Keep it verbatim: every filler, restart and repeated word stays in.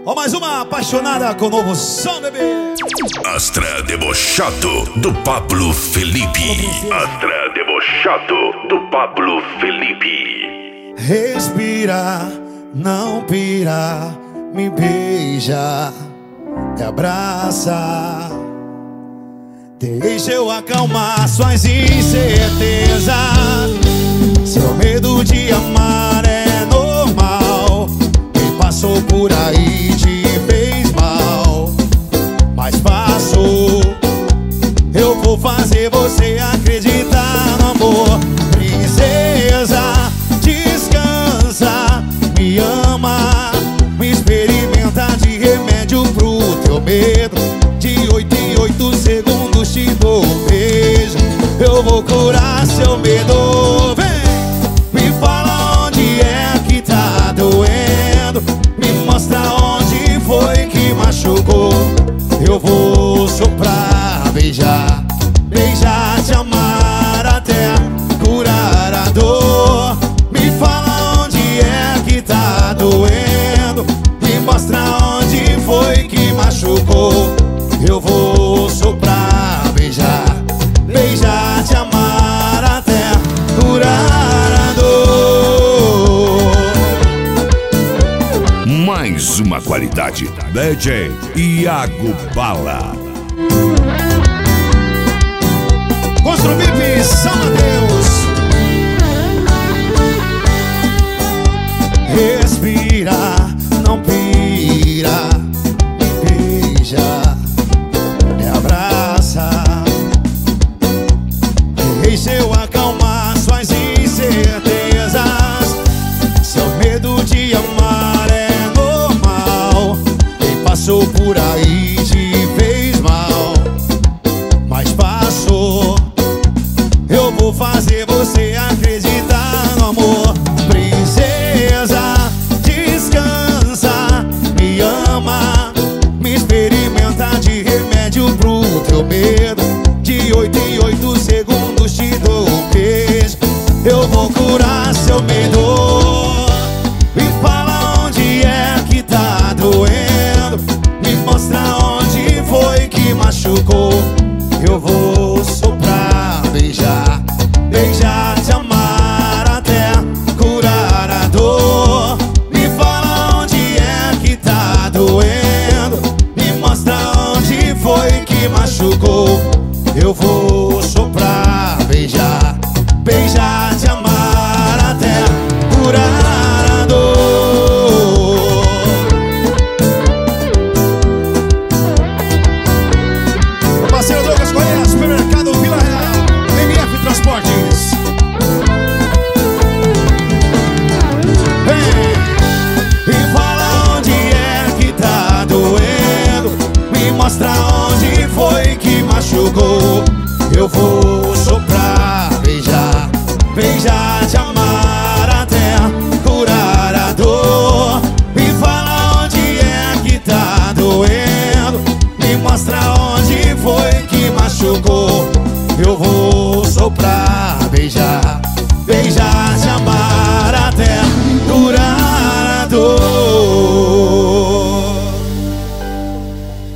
Ó, mais uma apaixonada com o novo som, bebê. Astra Debochado do Pablo Felipe. Astra Debochado do Pablo Felipe. Respira, não pira, me beija, me abraça. Deixa eu acalmar suas incertezas. Seu medo de amar é normal. Quem passou por aí te fez mal, mas passou. Eu vou fazer você acreditar no amor. Princesa, descansa, me ama, me experimenta de remédio pro teu medo. De oito em oito segundos te dou um beijo. Eu vou curar seu medo. Vem, me fala onde é que tá doendo. Me mostra onde foi que machucou. Eu vou soprar, beijar, beijar, te amar até curar a dor. Me fala onde é que tá doendo. Me mostra onde foi que machucou. Eu vou soprar, beijar, beijar, te amar até curar a dor. Mais uma qualidade. D J Iago Bala. Construbip, salva Deus. Respira, não pira, me beija, me abraça. Deixa eu acalmar suas incertezas. Seu medo de amar é normal. Quem passou por aí te fez mal, mas passou. Eu vou fazer você acreditar no amor. Princesa, descansa, me ama, me experimenta de remédio pro teu medo. De oito em oito segundos te dou um beijo. Eu vou curar seu medo. Me fala onde é que tá doendo. Me mostra onde foi que machucou. Eu vou soprar, beijar, beijar, te amar até curar a dor. Me fala onde é que tá doendo. Me mostra onde foi que machucou. Eu vou soprar, beijar, beijar, te amar até curar a dor. Meu parceiro Douglas Correia, Supermercado Vila Real, M F Transportes. Vem, me fala onde é que tá doendo. Me mostra onde foi que machucou. Eu vou soprar, beijar, beijar, te amar até curar a dor. Me fala onde é que tá doendo. Me mostra onde foi que machucou. Eu vou